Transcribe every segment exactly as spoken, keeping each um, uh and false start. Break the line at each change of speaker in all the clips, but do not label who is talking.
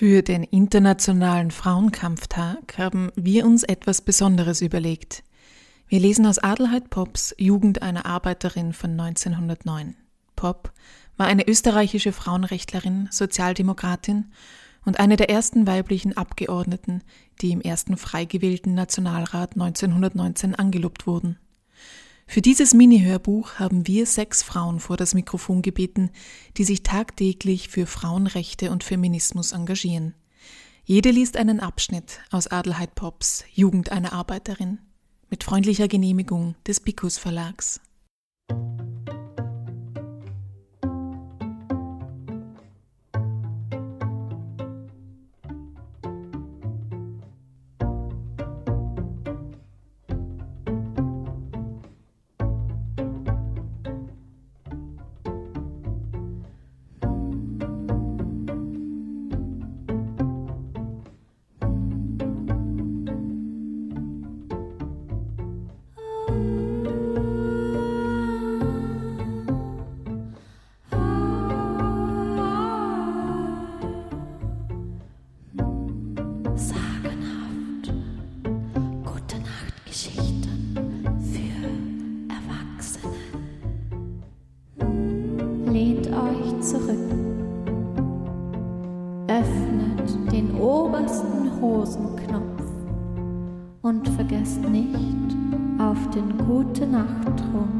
Für den Internationalen Frauenkampftag haben wir uns etwas Besonderes überlegt. Wir lesen aus Adelheid Popps Jugend einer Arbeiterin von neunzehnhundertneun. Popp war eine österreichische Frauenrechtlerin, Sozialdemokratin und eine der ersten weiblichen Abgeordneten, die im ersten frei gewählten Nationalrat neunzehnhundertneunzehn angelobt wurden. Für dieses Mini-Hörbuch haben wir sechs Frauen vor das Mikrofon gebeten, die sich tagtäglich für Frauenrechte und Feminismus engagieren. Jede liest einen Abschnitt aus Adelheid Popps Jugend einer Arbeiterin mit freundlicher Genehmigung des Picus Verlags.
Lehnt euch zurück, öffnet den obersten Hosenknopf und vergesst nicht auf den Gute-Nacht-Trunk.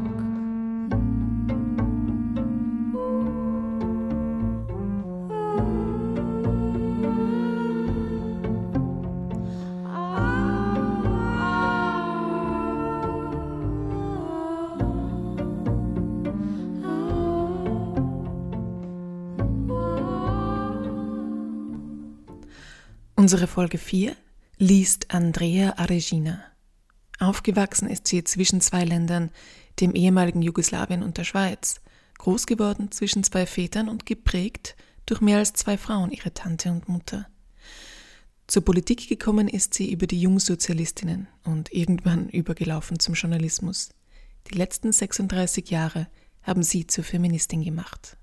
Unsere Folge vier liest Andrea Aregina. Aufgewachsen ist sie zwischen zwei Ländern, dem ehemaligen Jugoslawien und der Schweiz, groß geworden zwischen zwei Vätern und geprägt durch mehr als zwei Frauen, ihre Tante und Mutter. Zur Politik gekommen ist sie über die Jungsozialistinnen und irgendwann übergelaufen zum Journalismus. Die letzten sechsunddreißig Jahre haben sie zur Feministin gemacht.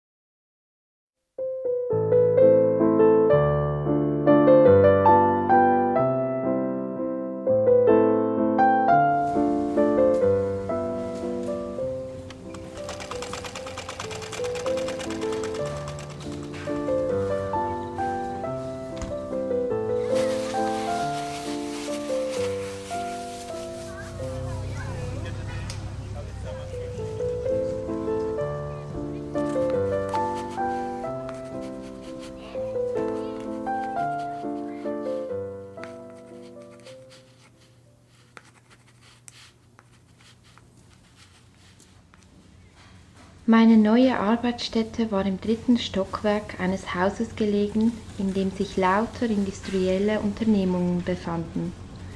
Meine neue Arbeitsstätte war im dritten Stockwerk eines Hauses gelegen, in dem sich lauter industrielle Unternehmungen befanden.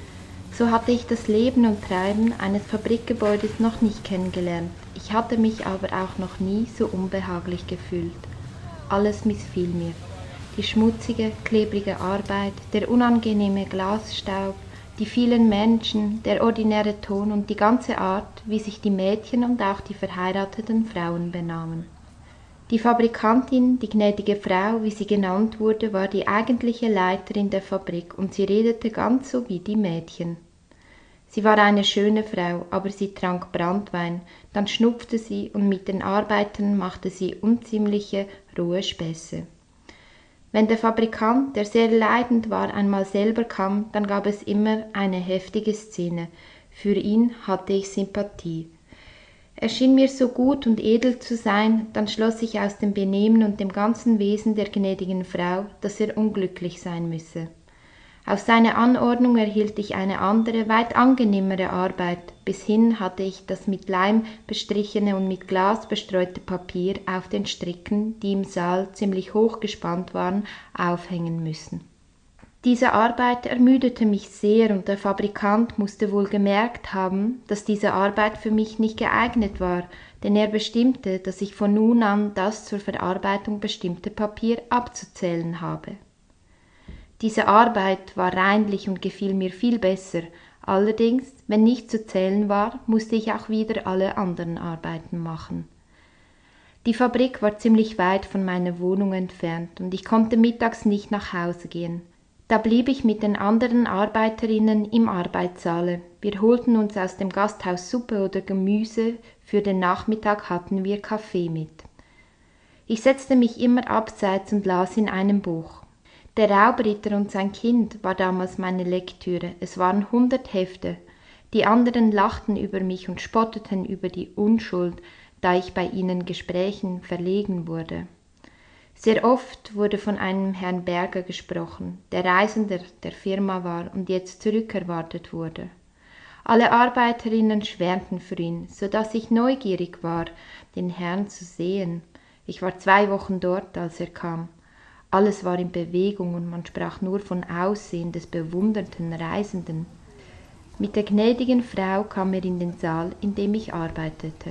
So hatte ich das Leben und Treiben eines Fabrikgebäudes noch nicht kennengelernt. Ich hatte mich aber auch noch nie so unbehaglich gefühlt. Alles missfiel mir. Die schmutzige, klebrige Arbeit, der unangenehme Glasstaub, die vielen Menschen, der ordinäre Ton und die ganze Art, wie sich die Mädchen und auch die verheirateten Frauen benahmen. Die Fabrikantin, die gnädige Frau, wie sie genannt wurde, war die eigentliche Leiterin der Fabrik und sie redete ganz so wie die Mädchen. Sie war eine schöne Frau, aber sie trank Branntwein, dann schnupfte sie und mit den Arbeitern machte sie unziemliche, rohe Späße. Wenn der Fabrikant, der sehr leidend war, einmal selber kam, dann gab es immer eine heftige Szene. Für ihn hatte ich Sympathie. Er schien mir so gut und edel zu sein, dann schloss ich aus dem Benehmen und dem ganzen Wesen der gnädigen Frau, dass er unglücklich sein müsse. Auf seine Anordnung erhielt ich eine andere, weit angenehmere Arbeit. Bis hin hatte ich das mit Leim bestrichene und mit Glas bestreute Papier auf den Stricken, die im Saal ziemlich hoch gespannt waren, aufhängen müssen. Diese Arbeit ermüdete mich sehr und der Fabrikant musste wohl gemerkt haben, dass diese Arbeit für mich nicht geeignet war, denn er bestimmte, dass ich von nun an das zur Verarbeitung bestimmte Papier abzuzählen habe. Diese Arbeit war reinlich und gefiel mir viel besser, allerdings, wenn nicht zu zählen war, musste ich auch wieder alle anderen Arbeiten machen. Die Fabrik war ziemlich weit von meiner Wohnung entfernt und ich konnte mittags nicht nach Hause gehen. Da blieb ich mit den anderen Arbeiterinnen im Arbeitssaale. Wir holten uns aus dem Gasthaus Suppe oder Gemüse, für den Nachmittag hatten wir Kaffee mit. Ich setzte mich immer abseits und las in einem Buch. Der Raubritter und sein Kind war damals meine Lektüre. Es waren hundert Hefte. Die anderen lachten über mich und spotteten über die Unschuld, da ich bei ihnen Gesprächen verlegen wurde. Sehr oft wurde von einem Herrn Berger gesprochen, der Reisender der Firma war und jetzt zurückerwartet wurde. Alle Arbeiterinnen schwärmten für ihn, so dass ich neugierig war, den Herrn zu sehen. Ich war zwei Wochen dort, als er kam. Alles war in Bewegung und man sprach nur von Aussehen des bewunderten Reisenden. Mit der gnädigen Frau kam er in den Saal, in dem ich arbeitete.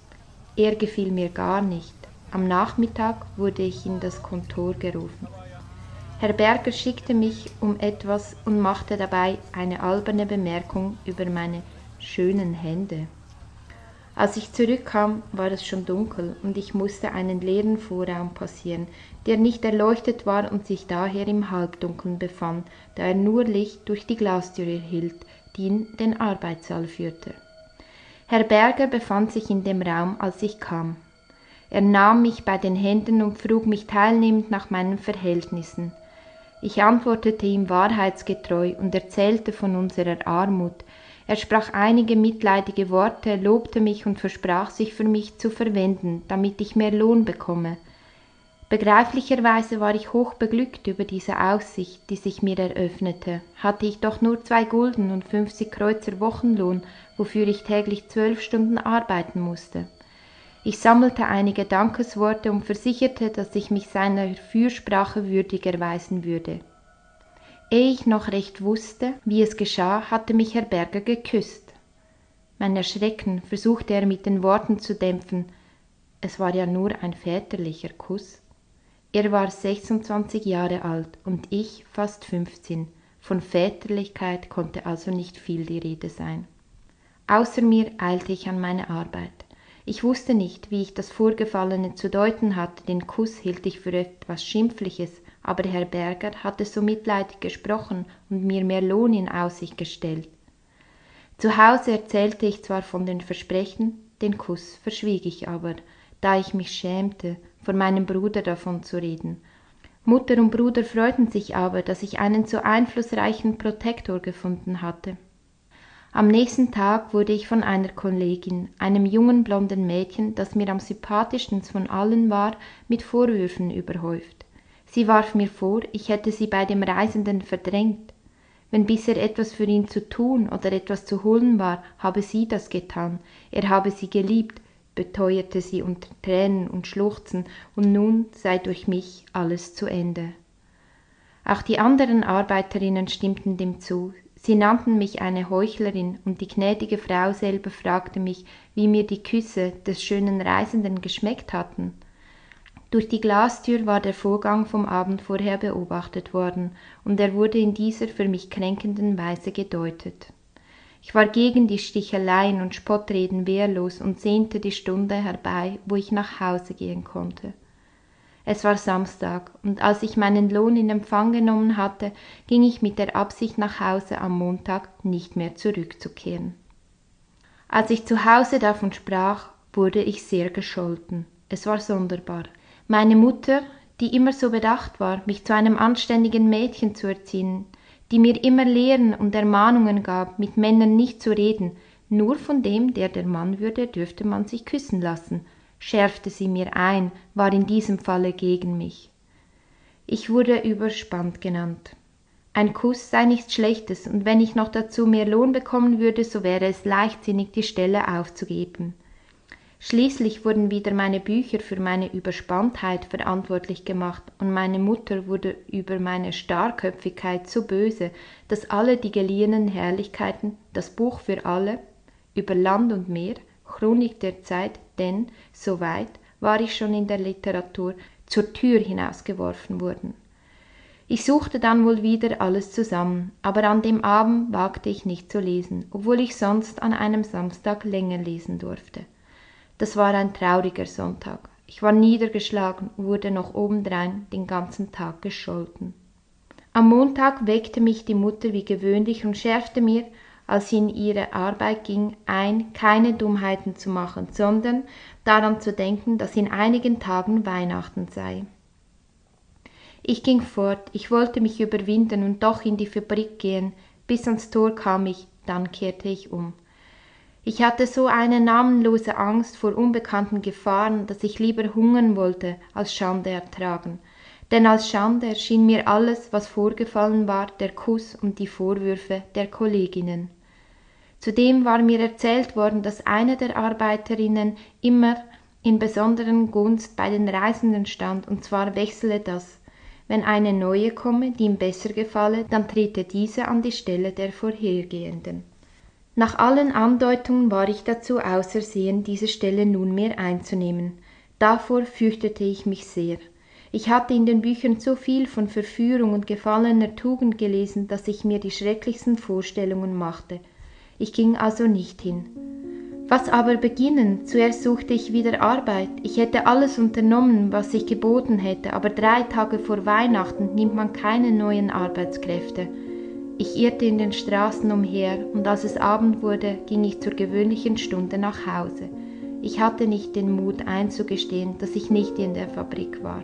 Er gefiel mir gar nicht. Am Nachmittag wurde ich in das Kontor gerufen. Herr Berger schickte mich um etwas und machte dabei eine alberne Bemerkung über meine schönen Hände. Als ich zurückkam, war es schon dunkel und ich musste einen leeren Vorraum passieren, der nicht erleuchtet war und sich daher im Halbdunkeln befand, da er nur Licht durch die Glastür erhielt, die in den Arbeitssaal führte. Herr Berger befand sich in dem Raum, als ich kam. Er nahm mich bei den Händen und frug mich teilnehmend nach meinen Verhältnissen. Ich antwortete ihm wahrheitsgetreu und erzählte von unserer Armut. Er sprach einige mitleidige Worte, lobte mich und versprach, sich für mich zu verwenden, damit ich mehr Lohn bekomme. Begreiflicherweise war ich hoch beglückt über diese Aussicht, die sich mir eröffnete. Hatte ich doch nur zwei Gulden und fünfzig Kreuzer Wochenlohn, wofür ich täglich zwölf Stunden arbeiten musste. Ich sammelte einige Dankesworte und versicherte, dass ich mich seiner Fürsprache würdig erweisen würde. Ehe ich noch recht wusste, wie es geschah, hatte mich Herr Berger geküsst. Mein Erschrecken versuchte er mit den Worten zu dämpfen. Es war ja nur ein väterlicher Kuss. Er war sechsundzwanzig Jahre alt und ich fast fünfzehn. Von Väterlichkeit konnte also nicht viel die Rede sein. Außer mir eilte ich an meine Arbeit. Ich wusste nicht, wie ich das Vorgefallene zu deuten hatte, den Kuss hielt ich für etwas Schimpfliches, aber Herr Berger hatte so mitleidig gesprochen und mir mehr Lohn in Aussicht gestellt. Zu Hause erzählte ich zwar von den Versprechen, den Kuss verschwieg ich aber, da ich mich schämte, vor meinem Bruder davon zu reden. Mutter und Bruder freuten sich aber, dass ich einen so einflussreichen Protektor gefunden hatte. Am nächsten Tag wurde ich von einer Kollegin, einem jungen blonden Mädchen, das mir am sympathischsten von allen war, mit Vorwürfen überhäuft. Sie warf mir vor, ich hätte sie bei dem Reisenden verdrängt. Wenn bisher etwas für ihn zu tun oder etwas zu holen war, habe sie das getan. Er habe sie geliebt, beteuerte sie unter Tränen und Schluchzen, und nun sei durch mich alles zu Ende. Auch die anderen Arbeiterinnen stimmten dem zu. Sie nannten mich eine Heuchlerin, und die gnädige Frau selber fragte mich, wie mir die Küsse des schönen Reisenden geschmeckt hatten. Durch die Glastür war der Vorgang vom Abend vorher beobachtet worden, und er wurde in dieser für mich kränkenden Weise gedeutet. Ich war gegen die Sticheleien und Spottreden wehrlos und sehnte die Stunde herbei, wo ich nach Hause gehen konnte. Es war Samstag, und als ich meinen Lohn in Empfang genommen hatte, ging ich mit der Absicht nach Hause am Montag nicht mehr zurückzukehren. Als ich zu Hause davon sprach, wurde ich sehr gescholten. Es war sonderbar. Meine Mutter, die immer so bedacht war, mich zu einem anständigen Mädchen zu erziehen, die mir immer Lehren und Ermahnungen gab, mit Männern nicht zu reden, nur von dem, der der Mann würde, dürfte man sich küssen lassen, schärfte sie mir ein, war in diesem Falle gegen mich. Ich wurde überspannt genannt. Ein Kuss sei nichts Schlechtes, und wenn ich noch dazu mehr Lohn bekommen würde, so wäre es leichtsinnig, die Stelle aufzugeben. Schließlich wurden wieder meine Bücher für meine Überspanntheit verantwortlich gemacht, und meine Mutter wurde über meine Starrköpfigkeit so böse, dass alle die geliehenen Herrlichkeiten, das Buch für alle, über Land und Meer, Chronik der Zeit, denn, so weit war ich schon in der Literatur, zur Tür hinausgeworfen wurden. Ich suchte dann wohl wieder alles zusammen, aber an dem Abend wagte ich nicht zu lesen, obwohl ich sonst an einem Samstag länger lesen durfte. Das war ein trauriger Sonntag. Ich war niedergeschlagen und wurde noch obendrein den ganzen Tag gescholten. Am Montag weckte mich die Mutter wie gewöhnlich und schärfte mir, als sie in ihre Arbeit ging, ein, keine Dummheiten zu machen, sondern daran zu denken, dass in einigen Tagen Weihnachten sei. Ich ging fort, ich wollte mich überwinden und doch in die Fabrik gehen, bis ans Tor kam ich, dann kehrte ich um. Ich hatte so eine namenlose Angst vor unbekannten Gefahren, dass ich lieber hungern wollte, als Schande ertragen. Denn als Schande erschien mir alles, was vorgefallen war, der Kuss und die Vorwürfe der Kolleginnen. Zudem war mir erzählt worden, dass eine der Arbeiterinnen immer in besonderen Gunst bei den Reisenden stand, und zwar wechsele das. Wenn eine neue komme, die ihm besser gefalle, dann trete diese an die Stelle der vorhergehenden. Nach allen Andeutungen war ich dazu ausersehen, diese Stelle nunmehr einzunehmen. Davor fürchtete ich mich sehr. Ich hatte in den Büchern so viel von Verführung und gefallener Tugend gelesen, dass ich mir die schrecklichsten Vorstellungen machte. Ich ging also nicht hin. Was aber beginnen? Zuerst suchte ich wieder Arbeit. Ich hätte alles unternommen, was ich geboten hätte, aber drei Tage vor Weihnachten nimmt man keine neuen Arbeitskräfte. Ich irrte in den Straßen umher, und als es Abend wurde, ging ich zur gewöhnlichen Stunde nach Hause. Ich hatte nicht den Mut einzugestehen, dass ich nicht in der Fabrik war.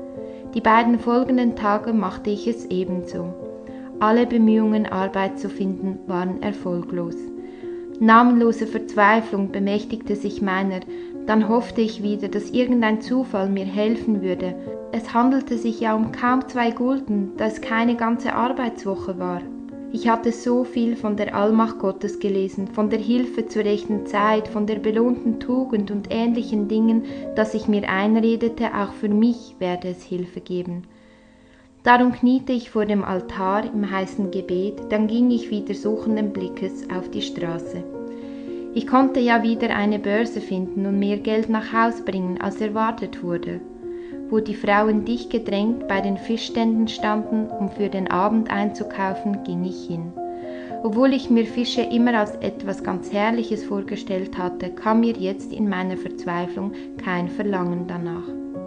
Die beiden folgenden Tage machte ich es ebenso. Alle Bemühungen, Arbeit zu finden, waren erfolglos. Namenlose Verzweiflung bemächtigte sich meiner, dann hoffte ich wieder, dass irgendein Zufall mir helfen würde. Es handelte sich ja um kaum zwei Gulden, da es keine ganze Arbeitswoche war. Ich hatte so viel von der Allmacht Gottes gelesen, von der Hilfe zur rechten Zeit, von der belohnten Tugend und ähnlichen Dingen, dass ich mir einredete, auch für mich werde es Hilfe geben. Darum kniete ich vor dem Altar im heißen Gebet, dann ging ich wieder suchenden Blickes auf die Straße. Ich konnte ja wieder eine Börse finden und mehr Geld nach Haus bringen, als erwartet wurde. Wo die Frauen dicht gedrängt bei den Fischständen standen, um für den Abend einzukaufen, ging ich hin. Obwohl ich mir Fische immer als etwas ganz Herrliches vorgestellt hatte, kam mir jetzt in meiner Verzweiflung kein Verlangen danach.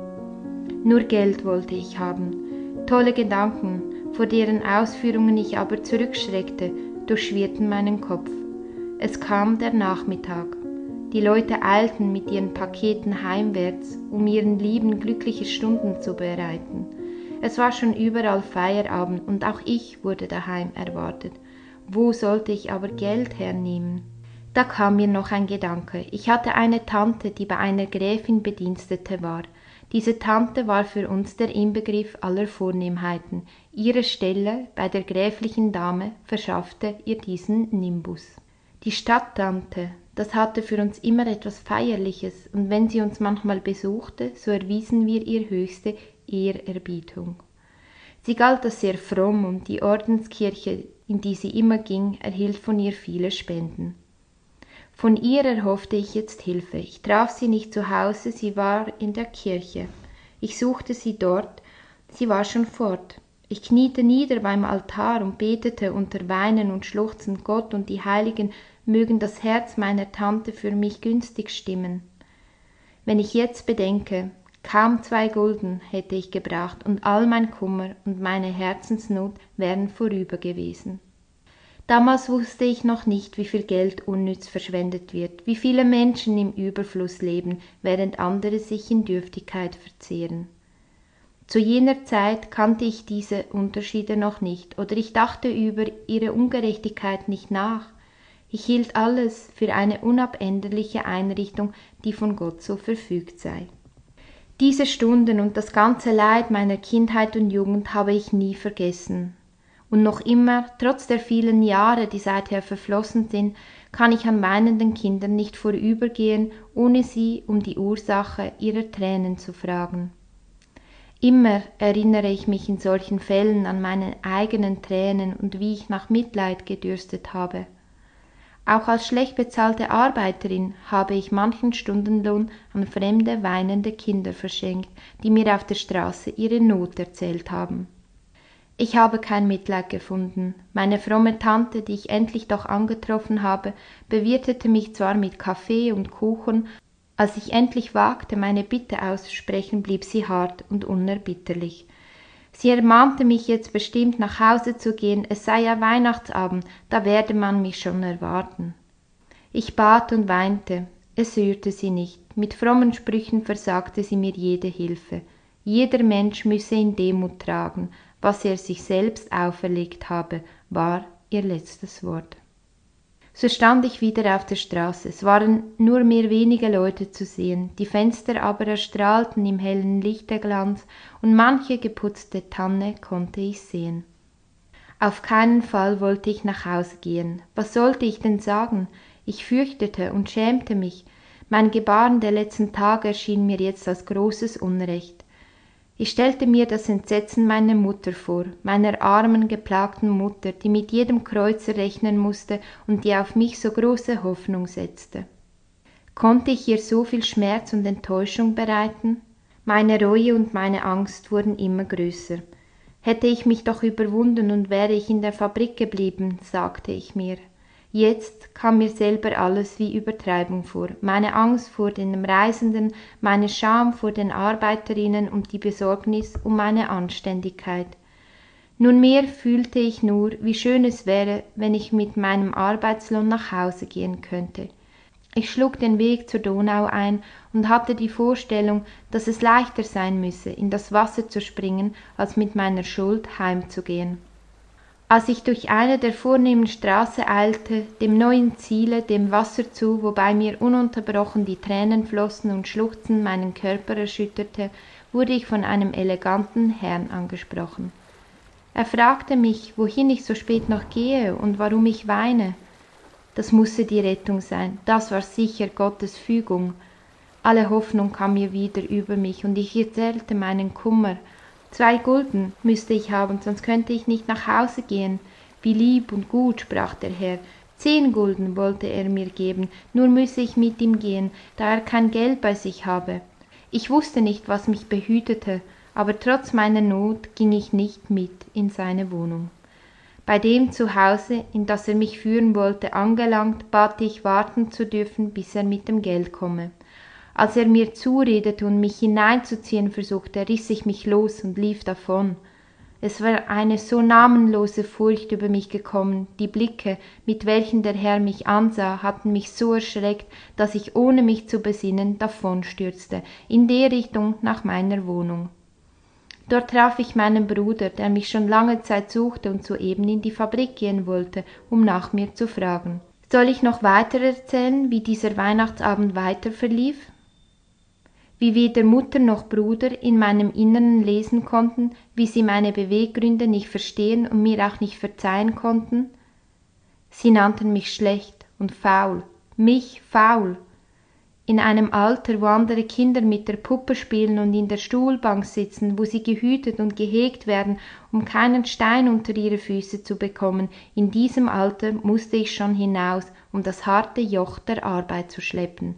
Nur Geld wollte ich haben. Tolle Gedanken, vor deren Ausführungen ich aber zurückschreckte, durchschwirrten meinen Kopf. Es kam der Nachmittag. Die Leute eilten mit ihren Paketen heimwärts, um ihren Lieben glückliche Stunden zu bereiten. Es war schon überall Feierabend und auch ich wurde daheim erwartet. Wo sollte ich aber Geld hernehmen? Da kam mir noch ein Gedanke. Ich hatte eine Tante, die bei einer Gräfin Bedienstete war. Diese Tante war für uns der Inbegriff aller Vornehmheiten. Ihre Stelle bei der gräflichen Dame verschaffte ihr diesen Nimbus. Die Stadttante, das hatte für uns immer etwas Feierliches, und wenn sie uns manchmal besuchte, so erwiesen wir ihr höchste Ehrerbietung. Sie galt als sehr fromm, und die Ordenskirche, in die sie immer ging, erhielt von ihr viele Spenden. Von ihr erhoffte ich jetzt Hilfe. Ich traf sie nicht zu Hause, sie war in der Kirche. Ich suchte sie dort, sie war schon fort. Ich kniete nieder beim Altar und betete unter Weinen und Schluchzen: Gott und die Heiligen mögen das Herz meiner Tante für mich günstig stimmen. Wenn ich jetzt bedenke, kaum zwei Gulden hätte ich gebracht, und all mein Kummer und meine Herzensnot wären vorüber gewesen. Damals wusste ich noch nicht, wie viel Geld unnütz verschwendet wird, wie viele Menschen im Überfluss leben, während andere sich in Dürftigkeit verzehren. Zu jener Zeit kannte ich diese Unterschiede noch nicht, oder ich dachte über ihre Ungerechtigkeit nicht nach. Ich hielt alles für eine unabänderliche Einrichtung, die von Gott so verfügt sei. Diese Stunden und das ganze Leid meiner Kindheit und Jugend habe ich nie vergessen. Und noch immer, trotz der vielen Jahre, die seither verflossen sind, kann ich an weinenden Kindern nicht vorübergehen, ohne sie um die Ursache ihrer Tränen zu fragen. Immer erinnere ich mich in solchen Fällen an meine eigenen Tränen und wie ich nach Mitleid gedürstet habe. Auch als schlecht bezahlte Arbeiterin habe ich manchen Stundenlohn an fremde, weinende Kinder verschenkt, die mir auf der Straße ihre Not erzählt haben. Ich habe kein Mitleid gefunden. Meine fromme Tante, die ich endlich doch angetroffen habe, bewirtete mich zwar mit Kaffee und Kuchen, Als ich endlich wagte, meine Bitte auszusprechen, blieb sie hart und unerbitterlich. Sie ermahnte mich jetzt bestimmt, nach Hause zu gehen, es sei ja Weihnachtsabend, da werde man mich schon erwarten. Ich bat und weinte, es rührte sie nicht, mit frommen Sprüchen versagte sie mir jede Hilfe. Jeder Mensch müsse in Demut tragen, was er sich selbst auferlegt habe, war ihr letztes Wort. So stand ich wieder auf der Straße, es waren nur mehr wenige Leute zu sehen, die Fenster aber erstrahlten im hellen Lichterglanz und manche geputzte Tanne konnte ich sehen. Auf keinen Fall wollte ich nach Hause gehen. Was sollte ich denn sagen? Ich fürchtete und schämte mich. Mein Gebaren der letzten Tage erschien mir jetzt als großes Unrecht. Ich stellte mir das Entsetzen meiner Mutter vor, meiner armen, geplagten Mutter, die mit jedem Kreuzer rechnen musste und die auf mich so große Hoffnung setzte. Konnte ich ihr so viel Schmerz und Enttäuschung bereiten? Meine Reue und meine Angst wurden immer größer. Hätte ich mich doch überwunden und wäre ich in der Fabrik geblieben, sagte ich mir. Jetzt kam mir selber alles wie Übertreibung vor, meine Angst vor den Reisenden, meine Scham vor den Arbeiterinnen und die Besorgnis um meine Anständigkeit. Nunmehr fühlte ich nur, wie schön es wäre, wenn ich mit meinem Arbeitslohn nach Hause gehen könnte. Ich schlug den Weg zur Donau ein und hatte die Vorstellung, dass es leichter sein müsse, in das Wasser zu springen, als mit meiner Schuld heimzugehen. Als ich durch eine der vornehmen Straßen eilte, dem neuen Ziele, dem Wasser zu, wobei mir ununterbrochen die Tränen flossen und Schluchzen meinen Körper erschütterte, wurde ich von einem eleganten Herrn angesprochen. Er fragte mich, wohin ich so spät noch gehe und warum ich weine. Das musste die Rettung sein, das war sicher Gottes Fügung. Alle Hoffnung kam mir wieder über mich und ich erzählte meinen Kummer. Zwei Gulden müsste ich haben, sonst könnte ich nicht nach Hause gehen. Wie lieb und gut, sprach der Herr. Zehn Gulden wollte er mir geben, nur müsse ich mit ihm gehen, da er kein Geld bei sich habe. Ich wusste nicht, was mich behütete, aber trotz meiner Not ging ich nicht mit in seine Wohnung. Bei dem Zuhause, in das er mich führen wollte, angelangt, bat ich warten zu dürfen, bis er mit dem Geld komme. Als er mir zuredete und mich hineinzuziehen versuchte, riss ich mich los und lief davon. Es war eine so namenlose Furcht über mich gekommen, die Blicke, mit welchen der Herr mich ansah, hatten mich so erschreckt, dass ich ohne mich zu besinnen davonstürzte, in die Richtung nach meiner Wohnung. Dort traf ich meinen Bruder, der mich schon lange Zeit suchte und soeben in die Fabrik gehen wollte, um nach mir zu fragen. Soll ich noch weiter erzählen, wie dieser Weihnachtsabend weiter verlief? Wie weder Mutter noch Bruder in meinem Inneren lesen konnten, wie sie meine Beweggründe nicht verstehen und mir auch nicht verzeihen konnten? Sie nannten mich schlecht und faul, mich faul. In einem Alter, wo andere Kinder mit der Puppe spielen und in der Stuhlbank sitzen, wo sie gehütet und gehegt werden, um keinen Stein unter ihre Füße zu bekommen, in diesem Alter musste ich schon hinaus, um das harte Joch der Arbeit zu schleppen.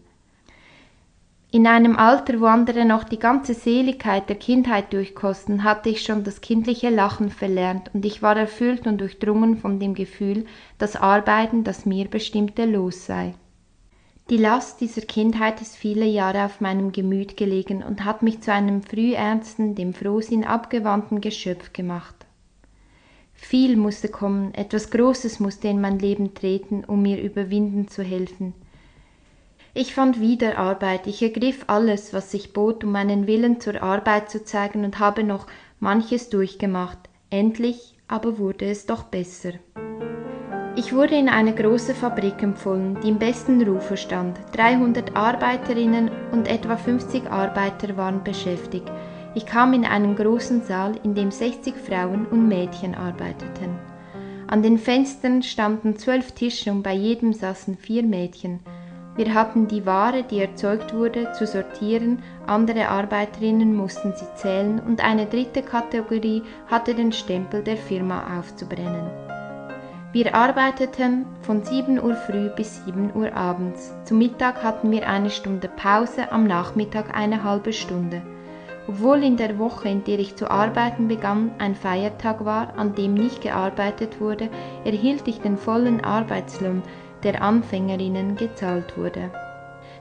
In einem Alter, wo andere noch die ganze Seligkeit der Kindheit durchkosten, hatte ich schon das kindliche Lachen verlernt und ich war erfüllt und durchdrungen von dem Gefühl, dass Arbeiten das mir bestimmte Los sei. Die Last dieser Kindheit ist viele Jahre auf meinem Gemüt gelegen und hat mich zu einem frühernsten, dem Frohsinn abgewandten Geschöpf gemacht. Viel musste kommen, etwas Großes musste in mein Leben treten, um mir überwinden zu helfen. Ich fand wieder Arbeit, ich ergriff alles, was sich bot, um meinen Willen zur Arbeit zu zeigen und habe noch manches durchgemacht. Endlich aber wurde es doch besser. Ich wurde in eine große Fabrik empfohlen, die im besten Rufe stand. dreihundert Arbeiterinnen und etwa fünfzig Arbeiter waren beschäftigt. Ich kam in einen großen Saal, in dem sechzig Frauen und Mädchen arbeiteten. An den Fenstern standen zwölf Tische und bei jedem saßen vier Mädchen. Wir hatten die Ware, die erzeugt wurde, zu sortieren, andere Arbeiterinnen mussten sie zählen und eine dritte Kategorie hatte den Stempel der Firma aufzubrennen. Wir arbeiteten von sieben Uhr früh bis sieben Uhr abends. Zum Mittag hatten wir eine Stunde Pause, am Nachmittag eine halbe Stunde. Obwohl in der Woche, in der ich zu arbeiten begann, ein Feiertag war, an dem nicht gearbeitet wurde, erhielt ich den vollen Arbeitslohn, der Anfängerinnen gezahlt wurde.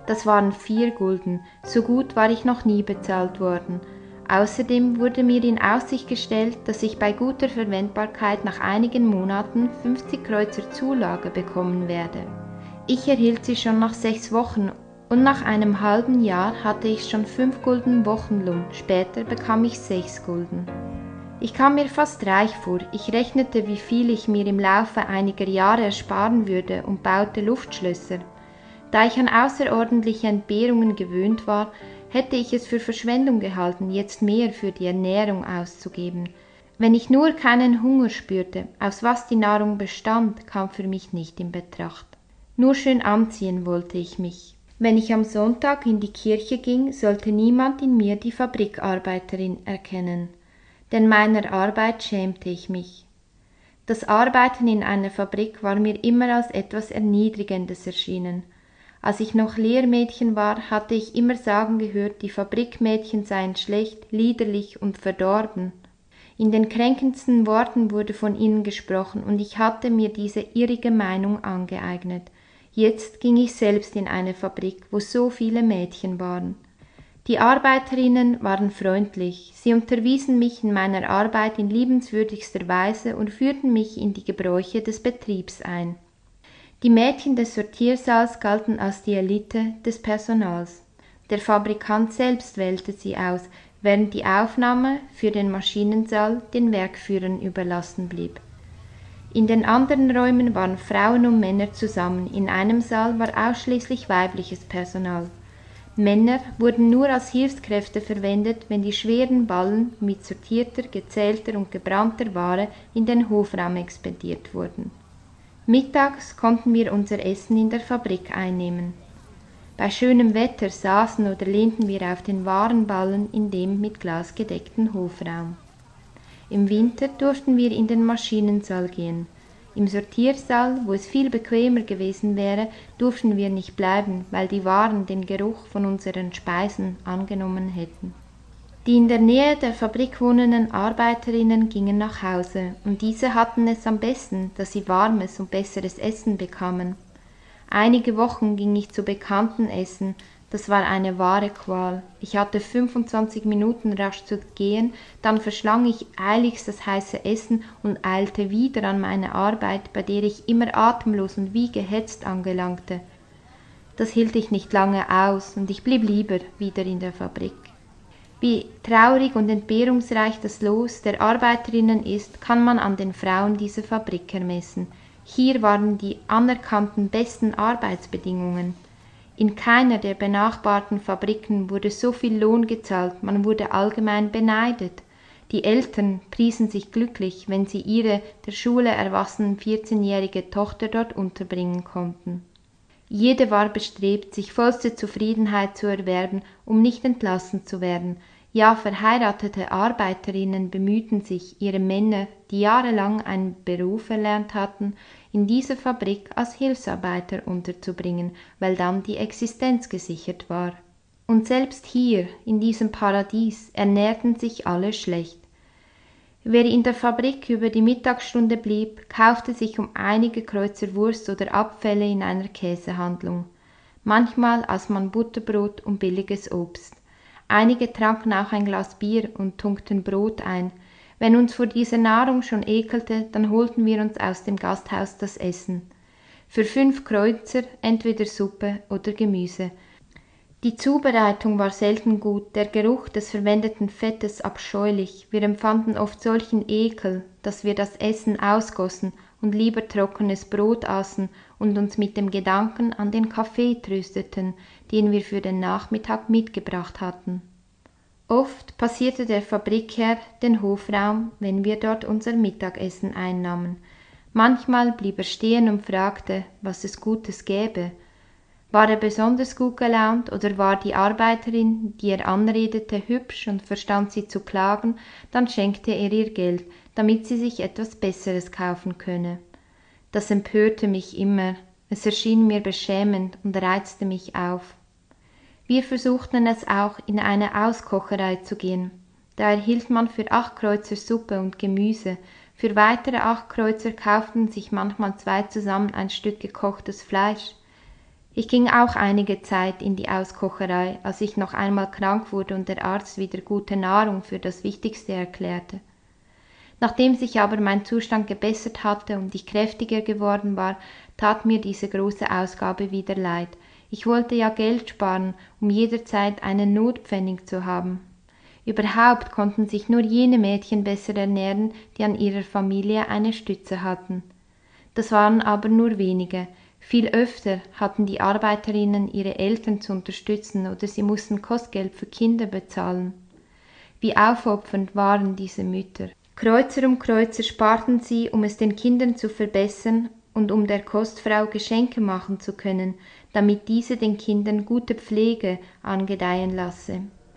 Das waren vier Gulden, so gut war ich noch nie bezahlt worden. Außerdem wurde mir in Aussicht gestellt, dass ich bei guter Verwendbarkeit nach einigen Monaten fünfzig Kreuzer Zulage bekommen werde. Ich erhielt sie schon nach sechs Wochen und nach einem halben Jahr hatte ich schon fünf Gulden Wochenlohn, später bekam ich sechs Gulden. Ich kam mir fast reich vor, ich rechnete, wie viel ich mir im Laufe einiger Jahre ersparen würde und baute Luftschlösser. Da ich an außerordentliche Entbehrungen gewöhnt war, hätte ich es für Verschwendung gehalten, jetzt mehr für die Ernährung auszugeben. Wenn ich nur keinen Hunger spürte, aus was die Nahrung bestand, kam für mich nicht in Betracht. Nur schön anziehen wollte ich mich. Wenn ich am Sonntag in die Kirche ging, sollte niemand in mir die Fabrikarbeiterin erkennen. Denn meiner Arbeit schämte ich mich. Das Arbeiten in einer Fabrik war mir immer als etwas Erniedrigendes erschienen. Als ich noch Lehrmädchen war, hatte ich immer sagen gehört, die Fabrikmädchen seien schlecht, liederlich und verdorben. In den kränkendsten Worten wurde von ihnen gesprochen, und ich hatte mir diese irrige Meinung angeeignet. Jetzt ging ich selbst in eine Fabrik, wo so viele Mädchen waren. Die Arbeiterinnen waren freundlich, sie unterwiesen mich in meiner Arbeit in liebenswürdigster Weise und führten mich in die Gebräuche des Betriebs ein. Die Mädchen des Sortiersaals galten als die Elite des Personals. Der Fabrikant selbst wählte sie aus, während die Aufnahme für den Maschinensaal den Werkführern überlassen blieb. In den anderen Räumen waren Frauen und Männer zusammen, in einem Saal war ausschließlich weibliches Personal. Männer wurden nur als Hilfskräfte verwendet, wenn die schweren Ballen mit sortierter, gezählter und gebrannter Ware in den Hofraum expediert wurden. Mittags konnten wir unser Essen in der Fabrik einnehmen. Bei schönem Wetter saßen oder lehnten wir auf den Warenballen in dem mit Glas gedeckten Hofraum. Im Winter durften wir in den Maschinensaal gehen. Im Sortiersaal, wo es viel bequemer gewesen wäre, durften wir nicht bleiben, weil die Waren den Geruch von unseren Speisen angenommen hätten. Die in der Nähe der Fabrik wohnenden Arbeiterinnen gingen nach Hause, und diese hatten es am besten, dass sie warmes und besseres Essen bekamen. Einige Wochen ging ich zu Bekannten essen, das war eine wahre Qual. Ich hatte fünfundzwanzig Minuten rasch zu gehen, dann verschlang ich eiligst das heiße Essen und eilte wieder an meine Arbeit, bei der ich immer atemlos und wie gehetzt angelangte. Das hielt ich nicht lange aus, und ich blieb lieber wieder in der Fabrik. Wie traurig und entbehrungsreich das Los der Arbeiterinnen ist, kann man an den Frauen dieser Fabrik ermessen. Hier waren die anerkannten besten Arbeitsbedingungen. In keiner der benachbarten Fabriken wurde so viel Lohn gezahlt, man wurde allgemein beneidet. Die Eltern priesen sich glücklich, wenn sie ihre der Schule erwachsene vierzehnjährige Tochter dort unterbringen konnten. Jede war bestrebt, sich vollste Zufriedenheit zu erwerben, um nicht entlassen zu werden. Ja, verheiratete Arbeiterinnen bemühten sich, ihre Männer, die jahrelang einen Beruf erlernt hatten, in dieser Fabrik als Hilfsarbeiter unterzubringen, weil dann die Existenz gesichert war. Und selbst hier, in diesem Paradies, ernährten sich alle schlecht. Wer in der Fabrik über die Mittagsstunde blieb, kaufte sich um einige Kreuzer Wurst oder Abfälle in einer Käsehandlung. Manchmal aß man Butterbrot und billiges Obst. Einige tranken auch ein Glas Bier und tunkten Brot ein. Wenn uns vor dieser Nahrung schon ekelte, dann holten wir uns aus dem Gasthaus das Essen. Für fünf Kreuzer entweder Suppe oder Gemüse. Die Zubereitung war selten gut, der Geruch des verwendeten Fettes abscheulich. Wir empfanden oft solchen Ekel, dass wir das Essen ausgossen und lieber trockenes Brot aßen und uns mit dem Gedanken an den Kaffee trösteten, den wir für den Nachmittag mitgebracht hatten. Oft passierte der Fabrikherr den Hofraum, wenn wir dort unser Mittagessen einnahmen. Manchmal blieb er stehen und fragte, was es Gutes gäbe. War er besonders gut gelaunt oder war die Arbeiterin, die er anredete, hübsch und verstand sie zu klagen, dann schenkte er ihr Geld, damit sie sich etwas Besseres kaufen könne. Das empörte mich immer, es erschien mir beschämend und reizte mich auf. Wir versuchten es auch, in eine Auskocherei zu gehen. Da erhielt man für acht Kreuzer Suppe und Gemüse, für weitere acht Kreuzer kauften sich manchmal zwei zusammen ein Stück gekochtes Fleisch. Ich ging auch einige Zeit in die Auskocherei, als ich noch einmal krank wurde und der Arzt wieder gute Nahrung für das Wichtigste erklärte. Nachdem sich aber mein Zustand gebessert hatte und ich kräftiger geworden war, tat mir diese große Ausgabe wieder leid. Ich wollte ja Geld sparen, um jederzeit einen Notpfennig zu haben. Überhaupt konnten sich nur jene Mädchen besser ernähren, die an ihrer Familie eine Stütze hatten. Das waren aber nur wenige. Viel öfter hatten die Arbeiterinnen ihre Eltern zu unterstützen oder sie mussten Kostgeld für Kinder bezahlen. Wie aufopfernd waren diese Mütter. Kreuzer um Kreuzer sparten sie, um es den Kindern zu verbessern und um der Kostfrau Geschenke machen zu können, damit diese den Kindern gute Pflege angedeihen lasse.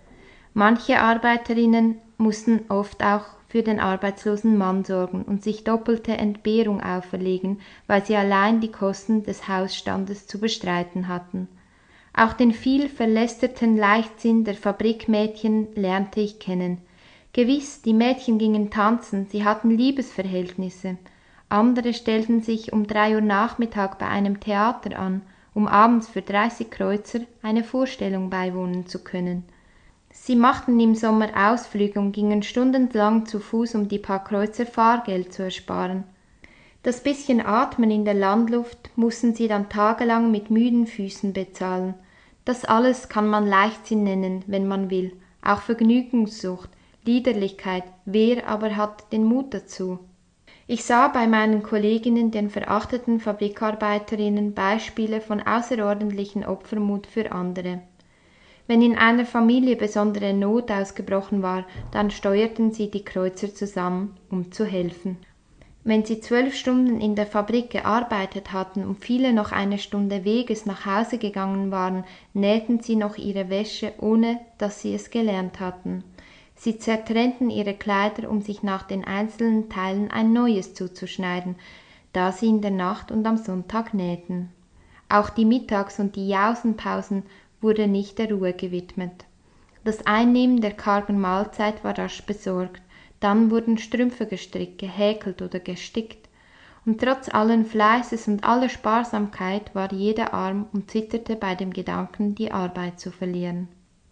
Manche Arbeiterinnen mussten oft auch für den arbeitslosen Mann sorgen und sich doppelte Entbehrung auferlegen, weil sie allein die Kosten des Hausstandes zu bestreiten hatten. Auch den viel verlästerten Leichtsinn der Fabrikmädchen lernte ich kennen. Gewiss, die Mädchen gingen tanzen, sie hatten Liebesverhältnisse. Andere stellten sich um drei Uhr Nachmittag bei einem Theater an, um abends für dreißig Kreuzer eine Vorstellung beiwohnen zu können. Sie machten im Sommer Ausflüge und gingen stundenlang zu Fuß, um die paar Kreuzer Fahrgeld zu ersparen. Das bisschen Atmen in der Landluft mussten sie dann tagelang mit müden Füßen bezahlen. Das alles kann man Leichtsinn nennen, wenn man will, auch Vergnügungssucht, Liederlichkeit, wer aber hat den Mut dazu? Ich sah bei meinen Kolleginnen, den verachteten Fabrikarbeiterinnen, Beispiele von außerordentlichen Opfermut für andere. Wenn in einer Familie besondere Not ausgebrochen war, dann steuerten sie die Kreuzer zusammen, um zu helfen. Wenn sie zwölf Stunden in der Fabrik gearbeitet hatten und viele noch eine Stunde Weges nach Hause gegangen waren, nähten sie noch ihre Wäsche, ohne dass sie es gelernt hatten. Sie zertrennten ihre Kleider, um sich nach den einzelnen Teilen ein neues zuzuschneiden, da sie in der Nacht und am Sonntag nähten. Auch die Mittags- und die Jausenpausen wurde nicht der Ruhe gewidmet. Das Einnehmen der kargen Mahlzeit war rasch besorgt, dann wurden Strümpfe gestrickt, gehäkelt oder gestickt, und trotz allen Fleißes und aller Sparsamkeit war jeder arm und zitterte bei dem Gedanken, die Arbeit zu verlieren.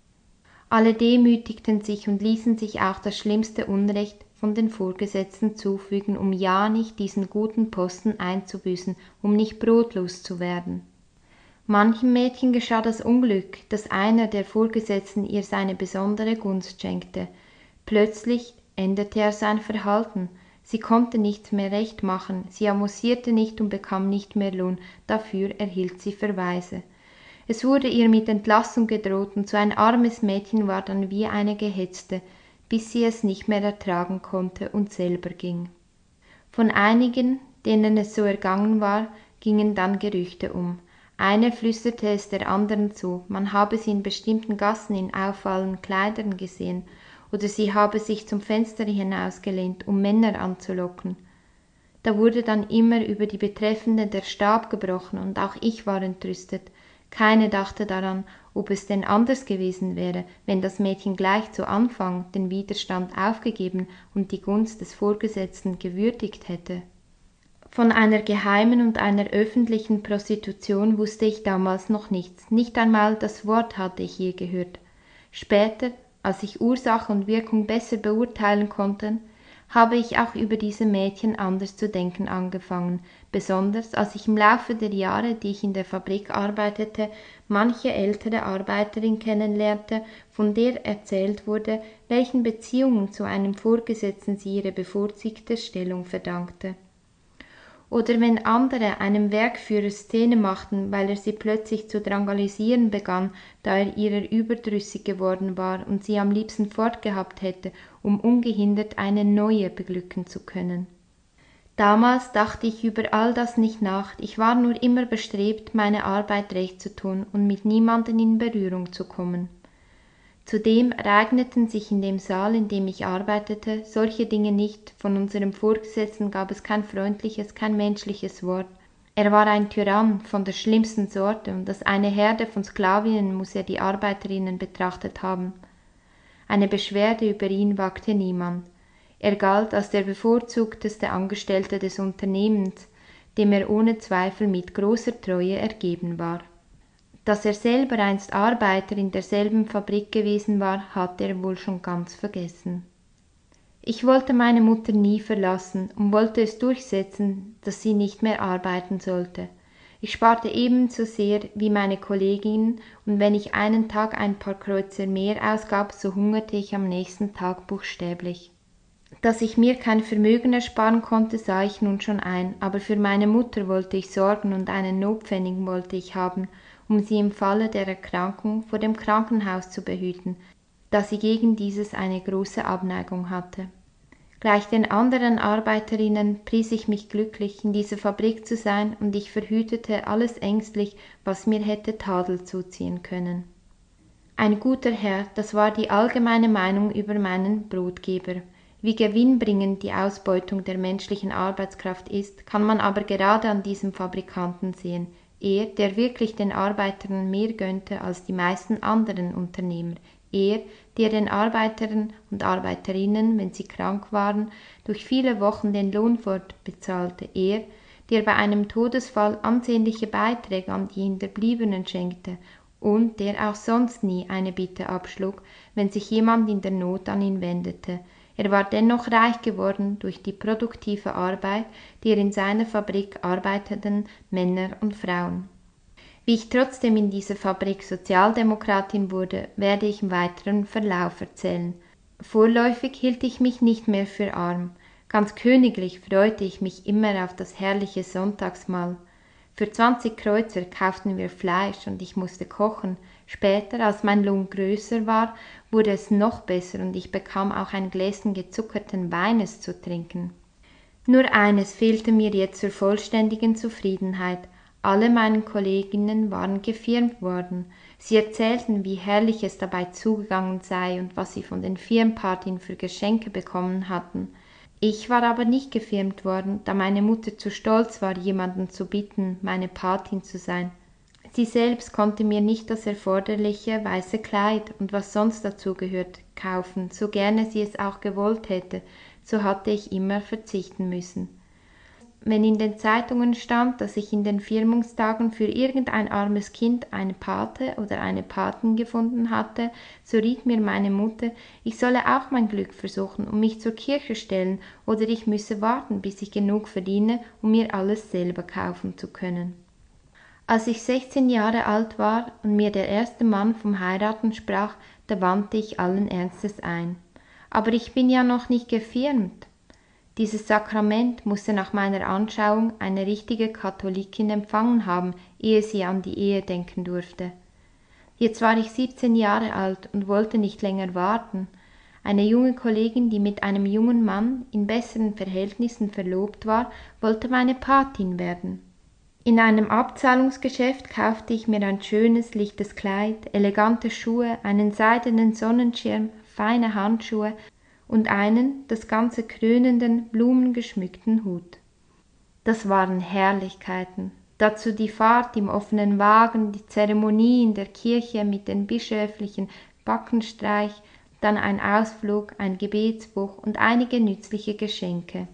Alle demütigten sich und ließen sich auch das schlimmste Unrecht von den Vorgesetzten zufügen, um ja nicht diesen guten Posten einzubüßen, um nicht brotlos zu werden. Manchem Mädchen geschah das Unglück, dass einer der Vorgesetzten ihr seine besondere Gunst schenkte. Plötzlich änderte er sein Verhalten. Sie konnte nichts mehr recht machen, sie amüsierte nicht und bekam nicht mehr Lohn, dafür erhielt sie Verweise. Es wurde ihr mit Entlassung gedroht und so ein armes Mädchen war dann wie eine Gehetzte, bis sie es nicht mehr ertragen konnte und selber ging. Von einigen, denen es so ergangen war, gingen dann Gerüchte um. Eine flüsterte es der anderen zu, man habe sie in bestimmten Gassen in auffallenden Kleidern gesehen, oder sie habe sich zum Fenster hinausgelehnt, um Männer anzulocken. Da wurde dann immer über die Betreffende der Stab gebrochen, und auch ich war entrüstet. Keine dachte daran, ob es denn anders gewesen wäre, wenn das Mädchen gleich zu Anfang den Widerstand aufgegeben und die Gunst des Vorgesetzten gewürdigt hätte. Von einer geheimen und einer öffentlichen Prostitution wusste ich damals noch nichts, nicht einmal das Wort hatte ich je gehört. Später, als ich Ursache und Wirkung besser beurteilen konnte, habe ich auch über diese Mädchen anders zu denken angefangen, besonders als ich im Laufe der Jahre, die ich in der Fabrik arbeitete, manche ältere Arbeiterin kennenlernte, von der erzählt wurde, welchen Beziehungen zu einem Vorgesetzten sie ihre bevorzugte Stellung verdankte. Oder wenn andere einem Werkführer Szene machten, weil er sie plötzlich zu drangalisieren begann, da er ihrer überdrüssig geworden war und sie am liebsten fortgehabt hätte, um ungehindert eine neue beglücken zu können. Damals dachte ich über all das nicht nach, ich war nur immer bestrebt, meine Arbeit recht zu tun und mit niemanden in Berührung zu kommen. Zudem ereigneten sich in dem Saal, in dem ich arbeitete, solche Dinge nicht, von unserem Vorgesetzten gab es kein freundliches, kein menschliches Wort. Er war ein Tyrann von der schlimmsten Sorte, und als eine Herde von Sklavinnen muss er die Arbeiterinnen betrachtet haben. Eine Beschwerde über ihn wagte niemand. Er galt als der bevorzugteste Angestellte des Unternehmens, dem er ohne Zweifel mit großer Treue ergeben war. Dass er selber einst Arbeiter in derselben Fabrik gewesen war, hatte er wohl schon ganz vergessen. Ich wollte meine Mutter nie verlassen und wollte es durchsetzen, dass sie nicht mehr arbeiten sollte. Ich sparte ebenso sehr wie meine Kolleginnen, und wenn ich einen Tag ein paar Kreuzer mehr ausgab, so hungerte ich am nächsten Tag buchstäblich. Dass ich mir kein Vermögen ersparen konnte, sah ich nun schon ein, aber für meine Mutter wollte ich sorgen und einen Notpfennig wollte ich haben, um sie im Falle der Erkrankung vor dem Krankenhaus zu behüten, da sie gegen dieses eine große Abneigung hatte. Gleich den anderen Arbeiterinnen pries ich mich glücklich, in dieser Fabrik zu sein, und ich verhütete alles ängstlich, was mir hätte Tadel zuziehen können. Ein guter Herr, das war die allgemeine Meinung über meinen Brotgeber. Wie gewinnbringend die Ausbeutung der menschlichen Arbeitskraft ist, kann man aber gerade an diesem Fabrikanten sehen. Er, der wirklich den Arbeitern mehr gönnte als die meisten anderen Unternehmer. Er, der den Arbeitern und Arbeiterinnen, wenn sie krank waren, durch viele Wochen den Lohn fortbezahlte. Er, der bei einem Todesfall ansehnliche Beiträge an die Hinterbliebenen schenkte und der auch sonst nie eine Bitte abschlug, wenn sich jemand in der Not an ihn wendete. Er war dennoch reich geworden durch die produktive Arbeit der in seiner Fabrik arbeitenden Männer und Frauen. Wie ich trotzdem in dieser Fabrik Sozialdemokratin wurde, werde ich im weiteren Verlauf erzählen. Vorläufig hielt ich mich nicht mehr für arm. Ganz königlich freute ich mich immer auf das herrliche Sonntagsmahl. Für zwanzig Kreuzer kauften wir Fleisch und ich musste kochen. Später, als mein Lohn größer war, wurde es noch besser und ich bekam auch ein Gläschen gezuckerten Weines zu trinken. Nur eines fehlte mir jetzt zur vollständigen Zufriedenheit. Alle meine Kolleginnen waren gefirmt worden. Sie erzählten, wie herrlich es dabei zugegangen sei und was sie von den Firmenpartien für Geschenke bekommen hatten. Ich war aber nicht gefirmt worden, da meine Mutter zu stolz war, jemanden zu bitten, meine Patin zu sein. Sie selbst konnte mir nicht das erforderliche weiße Kleid und was sonst dazu gehört kaufen, so gerne sie es auch gewollt hätte, so hatte ich immer verzichten müssen. Wenn in den Zeitungen stand, dass ich in den Firmungstagen für irgendein armes Kind eine Pate oder eine Patin gefunden hatte, so riet mir meine Mutter, ich solle auch mein Glück versuchen und mich zur Kirche stellen, oder ich müsse warten, bis ich genug verdiene, um mir alles selber kaufen zu können. Als ich sechzehn Jahre alt war und mir der erste Mann vom Heiraten sprach, da wandte ich allen Ernstes ein. Aber ich bin ja noch nicht gefirmt. Dieses Sakrament musste nach meiner Anschauung eine richtige Katholikin empfangen haben, ehe sie an die Ehe denken durfte. Jetzt war ich siebzehn Jahre alt und wollte nicht länger warten. Eine junge Kollegin, die mit einem jungen Mann in besseren Verhältnissen verlobt war, wollte meine Patin werden. In einem Abzahlungsgeschäft kaufte ich mir ein schönes, lichtes Kleid, elegante Schuhe, einen seidenen Sonnenschirm, feine Handschuhe und einen, das ganze krönenden, blumengeschmückten Hut. Das waren Herrlichkeiten. Dazu die Fahrt im offenen Wagen, die Zeremonie in der Kirche mit den bischöflichen Backenstreich, dann ein Ausflug, ein Gebetsbuch und einige nützliche Geschenke.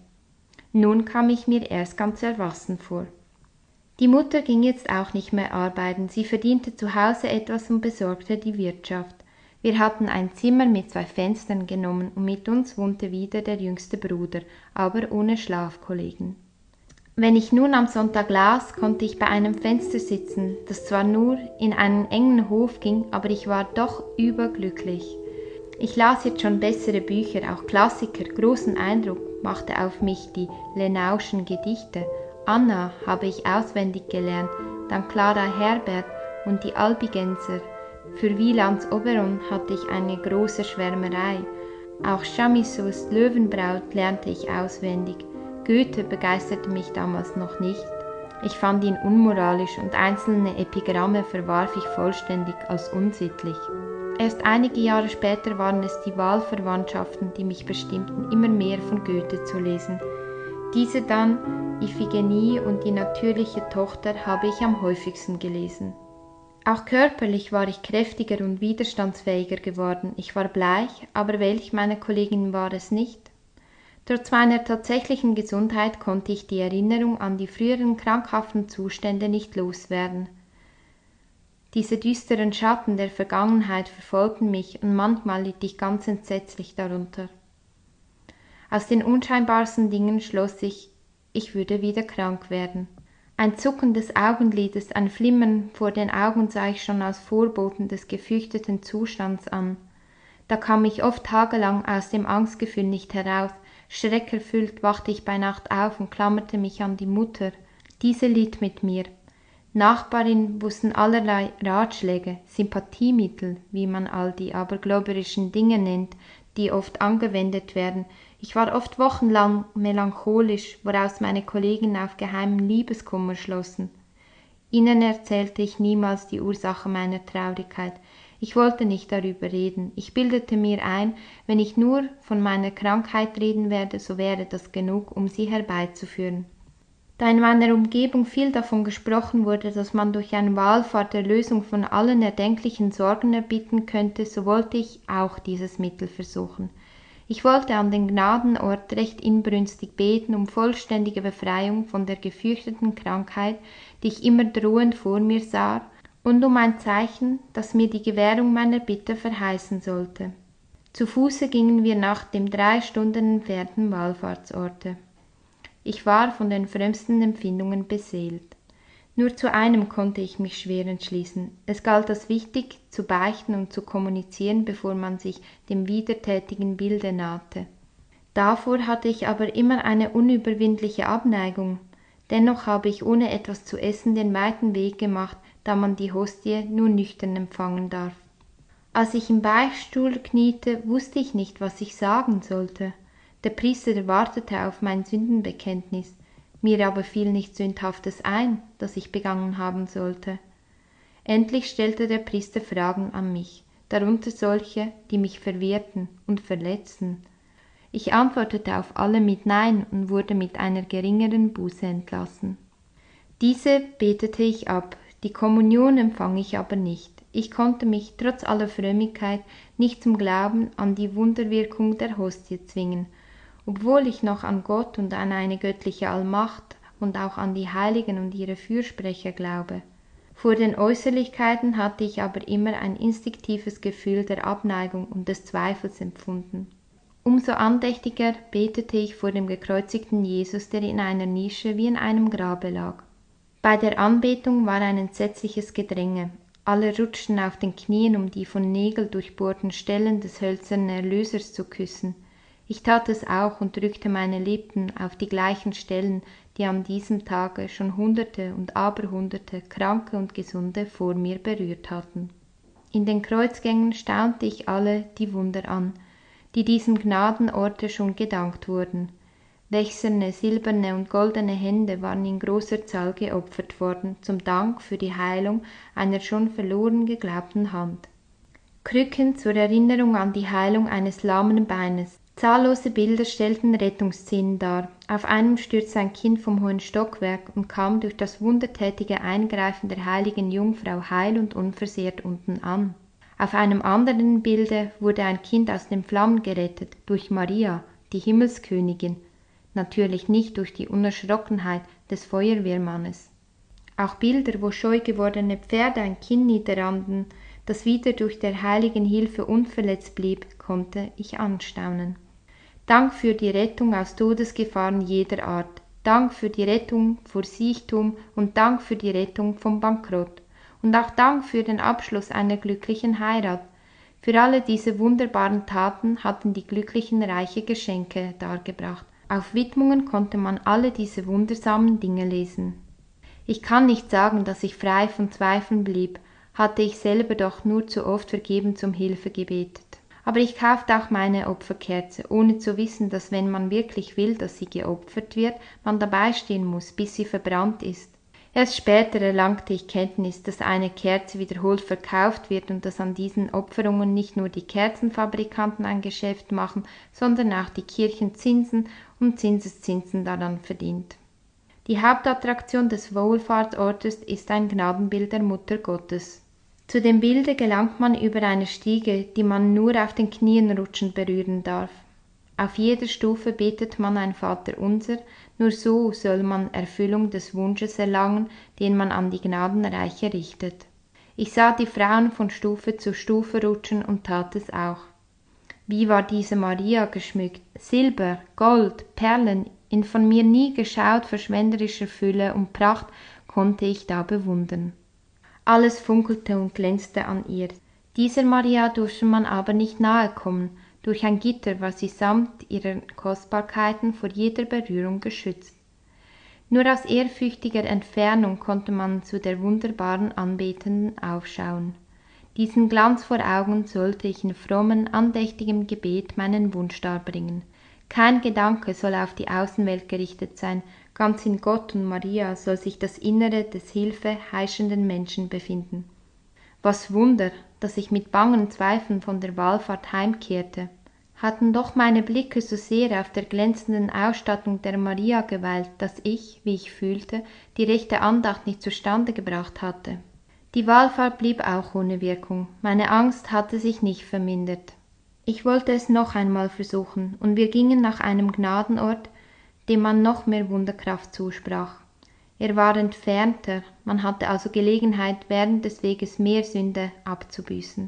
Nun kam ich mir erst ganz erwachsen vor. Die Mutter ging jetzt auch nicht mehr arbeiten, sie verdiente zu Hause etwas und besorgte die Wirtschaft. Wir hatten ein Zimmer mit zwei Fenstern genommen und mit uns wohnte wieder der jüngste Bruder, aber ohne Schlafkollegen. Wenn ich nun am Sonntag las, konnte ich bei einem Fenster sitzen, das zwar nur in einen engen Hof ging, aber ich war doch überglücklich. Ich las jetzt schon bessere Bücher, auch Klassiker, großen Eindruck machte auf mich die Lenauschen Gedichte. Anna habe ich auswendig gelernt, dann Clara Herbert und die Albigenser. Für Wielands Oberon hatte ich eine große Schwärmerei. Auch Chamissos Löwenbraut lernte ich auswendig. Goethe begeisterte mich damals noch nicht. Ich fand ihn unmoralisch und einzelne Epigramme verwarf ich vollständig als unsittlich. Erst einige Jahre später waren es die Wahlverwandtschaften, die mich bestimmten, immer mehr von Goethe zu lesen. Diese dann, Iphigenie und die natürliche Tochter, habe ich am häufigsten gelesen. Auch körperlich war ich kräftiger und widerstandsfähiger geworden. Ich war bleich, aber welch meiner Kolleginnen war es nicht? Trotz meiner tatsächlichen Gesundheit konnte ich die Erinnerung an die früheren krankhaften Zustände nicht loswerden. Diese düsteren Schatten der Vergangenheit verfolgten mich und manchmal litt ich ganz entsetzlich darunter. Aus den unscheinbarsten Dingen schloss ich, ich würde wieder krank werden. Ein Zucken des Augenlides, ein Flimmern vor den Augen sah ich schon als Vorboten des gefürchteten Zustands an. Da kam ich oft tagelang aus dem Angstgefühl nicht heraus. Schreckerfüllt wachte ich bei Nacht auf und klammerte mich an die Mutter. Diese litt mit mir. Nachbarinnen wussten allerlei Ratschläge, Sympathiemittel, wie man all die abergläuberischen Dinge nennt, die oft angewendet werden. Ich war oft wochenlang melancholisch, woraus meine Kollegen auf geheimen Liebeskummer schlossen. Ihnen erzählte ich niemals die Ursache meiner Traurigkeit. Ich wollte nicht darüber reden. Ich bildete mir ein, wenn ich nur von meiner Krankheit reden werde, so wäre das genug, um sie herbeizuführen. Da in meiner Umgebung viel davon gesprochen wurde, dass man durch eine Wallfahrt der Lösung von allen erdenklichen Sorgen erbitten könnte, so wollte ich auch dieses Mittel versuchen. Ich wollte an den Gnadenort recht inbrünstig beten um vollständige Befreiung von der gefürchteten Krankheit, die ich immer drohend vor mir sah, und um ein Zeichen, das mir die Gewährung meiner Bitte verheißen sollte. Zu Fuße gingen wir nach dem drei Stunden entfernten Wallfahrtsorte. Ich war von den frömmsten Empfindungen beseelt. Nur zu einem konnte ich mich schwer entschließen. Es galt als wichtig, zu beichten und zu kommunizieren, bevor man sich dem widertätigen Bilde nahte. Davor hatte ich aber immer eine unüberwindliche Abneigung. Dennoch habe ich ohne etwas zu essen den weiten Weg gemacht, da man die Hostie nur nüchtern empfangen darf. Als ich im Beichtstuhl kniete, wusste ich nicht, was ich sagen sollte. Der Priester wartete auf mein Sündenbekenntnis, mir aber fiel nichts Sündhaftes ein, das ich begangen haben sollte. Endlich stellte der Priester Fragen an mich, darunter solche, die mich verwirrten und verletzten. Ich antwortete auf alle mit Nein und wurde mit einer geringeren Buße entlassen. Diese betete ich ab, die Kommunion empfang ich aber nicht. Ich konnte mich trotz aller Frömmigkeit nicht zum Glauben an die Wunderwirkung der Hostie zwingen, obwohl ich noch an Gott und an eine göttliche Allmacht und auch an die Heiligen und ihre Fürsprecher glaube. Vor den Äußerlichkeiten hatte ich aber immer ein instinktives Gefühl der Abneigung und des Zweifels empfunden. Umso andächtiger betete ich vor dem gekreuzigten Jesus, der in einer Nische wie in einem Grabe lag. Bei der Anbetung war ein entsetzliches Gedränge. Alle rutschten auf den Knien, um die von Nägel durchbohrten Stellen des hölzernen Erlösers zu küssen. Ich tat es auch und drückte meine Lippen auf die gleichen Stellen, die an diesem Tage schon Hunderte und Aberhunderte Kranke und Gesunde vor mir berührt hatten. In den Kreuzgängen staunte ich alle die Wunder an, die diesem Gnadenorte schon gedankt wurden. Wächserne, silberne und goldene Hände waren in großer Zahl geopfert worden, zum Dank für die Heilung einer schon verloren geglaubten Hand. Krücken zur Erinnerung an die Heilung eines lahmen Beines. Zahllose Bilder stellten Rettungsszenen dar. Auf einem stürzte ein Kind vom hohen Stockwerk und kam durch das wundertätige Eingreifen der heiligen Jungfrau heil und unversehrt unten an. Auf einem anderen Bilde wurde ein Kind aus den Flammen gerettet, durch Maria, die Himmelskönigin, natürlich nicht durch die Unerschrockenheit des Feuerwehrmannes. Auch Bilder, wo scheu gewordene Pferde ein Kind niederrannten, das wieder durch der heiligen Hilfe unverletzt blieb, konnte ich anstaunen. Dank für die Rettung aus Todesgefahren jeder Art, Dank für die Rettung vor Siechtum und Dank für die Rettung vom Bankrott und auch Dank für den Abschluss einer glücklichen Heirat. Für alle diese wunderbaren Taten hatten die Glücklichen reiche Geschenke dargebracht. Auf Widmungen konnte man alle diese wundersamen Dinge lesen. Ich kann nicht sagen, dass ich frei von Zweifeln blieb, hatte ich selber doch nur zu oft vergebens um Hilfe gebetet. Aber ich kaufte auch meine Opferkerze, ohne zu wissen, dass wenn man wirklich will, dass sie geopfert wird, man dabei stehen muss, bis sie verbrannt ist. Erst später erlangte ich Kenntnis, dass eine Kerze wiederholt verkauft wird und dass an diesen Opferungen nicht nur die Kerzenfabrikanten ein Geschäft machen, sondern auch die Kirchen Zinsen und Zinseszinsen daran verdient. Die Hauptattraktion des Wohlfahrtsortes ist ein Gnadenbild der Mutter Gottes. Zu dem Bilde gelangt man über eine Stiege, die man nur auf den Knien rutschend berühren darf. Auf jeder Stufe betet man ein Vaterunser, nur so soll man Erfüllung des Wunsches erlangen, den man an die Gnadenreiche richtet. Ich sah die Frauen von Stufe zu Stufe rutschen und tat es auch. Wie war diese Maria geschmückt? Silber, Gold, Perlen, in von mir nie geschaut verschwenderischer Fülle und Pracht konnte ich da bewundern. Alles funkelte und glänzte an ihr. Dieser Maria durfte man aber nicht nahe kommen. Durch ein Gitter war sie samt ihrer Kostbarkeiten vor jeder Berührung geschützt. Nur aus ehrfürchtiger Entfernung konnte man zu der wunderbaren Anbetenden aufschauen. Diesen Glanz vor Augen sollte ich in frommen, andächtigem Gebet meinen Wunsch darbringen. Kein Gedanke soll auf die Außenwelt gerichtet sein, ganz in Gott und Maria soll sich das Innere des Hilfe heischenden Menschen befinden. Was Wunder, dass ich mit bangen Zweifeln von der Wallfahrt heimkehrte. Hatten doch meine Blicke so sehr auf der glänzenden Ausstattung der Maria geweilt, dass ich, wie ich fühlte, die rechte Andacht nicht zustande gebracht hatte. Die Wallfahrt blieb auch ohne Wirkung, meine Angst hatte sich nicht vermindert. Ich wollte es noch einmal versuchen, und wir gingen nach einem Gnadenort, dem man noch mehr Wunderkraft zusprach. Er war entfernter, man hatte also Gelegenheit, während des Weges mehr Sünde abzubüßen.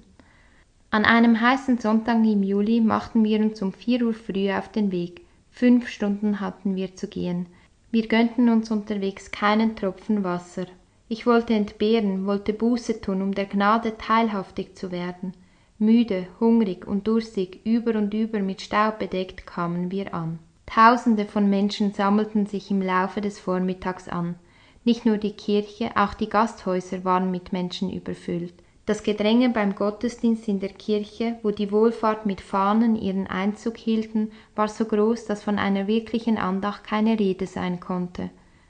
An einem heißen Sonntag im Juli machten wir uns um vier Uhr früh auf den Weg. Fünf Stunden hatten wir zu gehen. Wir gönnten uns unterwegs keinen Tropfen Wasser. Ich wollte entbehren, wollte Buße tun, um der Gnade teilhaftig zu werden. Müde, hungrig und durstig, über und über mit Staub bedeckt, kamen wir an. Tausende von Menschen sammelten sich im Laufe des Vormittags an. Nicht nur die Kirche, auch die Gasthäuser waren mit Menschen überfüllt. Das Gedränge beim Gottesdienst in der Kirche, wo die Wohlfahrt mit Fahnen ihren Einzug hielten, war so groß, dass von einer wirklichen Andacht keine Rede sein konnte.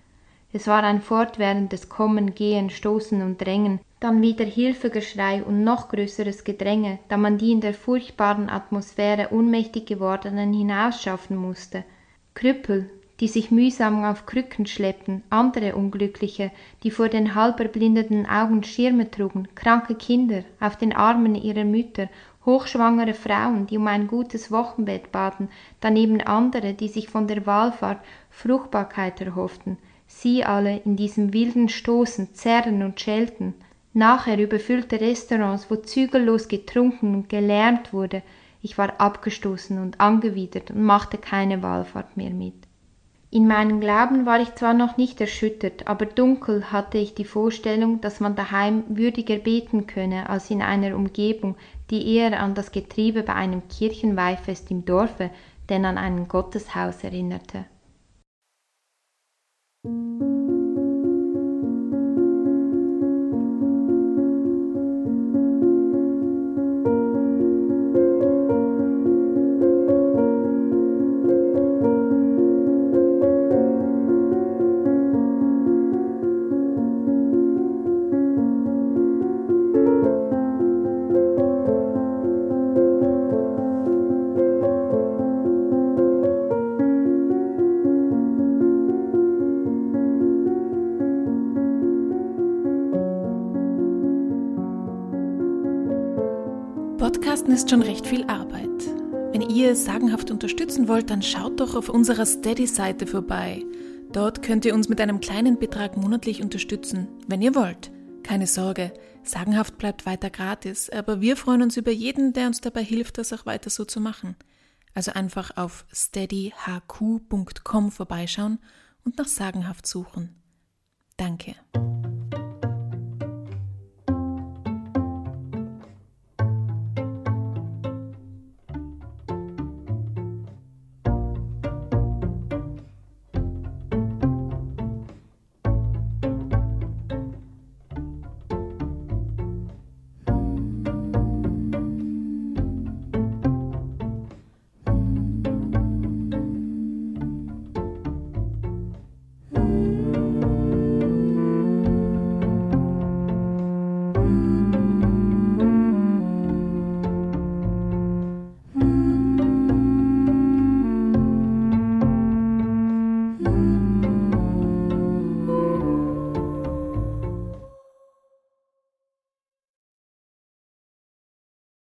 Es war ein fortwährendes Kommen, Gehen, Stoßen und Drängen, dann wieder Hilfegeschrei und noch größeres Gedränge, da man die in der furchtbaren Atmosphäre ohnmächtig gewordenen hinausschaffen musste. Krüppel, die sich mühsam auf Krücken schleppten, andere Unglückliche, die vor den halb erblindeten Augen Schirme trugen, kranke Kinder auf den Armen ihrer Mütter, hochschwangere Frauen, die um ein gutes Wochenbett baten, daneben andere, die sich von der Wallfahrt Fruchtbarkeit erhofften, sie alle in diesem wilden Stoßen, Zerren und Schelten. Nachher überfüllte Restaurants, wo zügellos getrunken und gelärmt wurde. Ich war abgestoßen und angewidert und machte keine Wallfahrt mehr mit. In meinem Glauben war ich zwar noch nicht erschüttert, aber dunkel hatte ich die Vorstellung, dass man daheim würdiger beten könne als in einer Umgebung, die eher an das Getriebe bei einem Kirchenweihfest im Dorfe, denn an ein Gotteshaus erinnerte.
Podcasten ist schon recht viel Arbeit. Wenn ihr Sagenhaft unterstützen wollt, dann schaut doch auf unserer Steady-Seite vorbei. Dort könnt ihr uns mit einem kleinen Betrag monatlich unterstützen, wenn ihr wollt. Keine Sorge, Sagenhaft bleibt weiter gratis, aber wir freuen uns über jeden, der uns dabei hilft, das auch weiter so zu machen. Also einfach auf steady h q punkt com vorbeischauen und nach Sagenhaft suchen. Danke.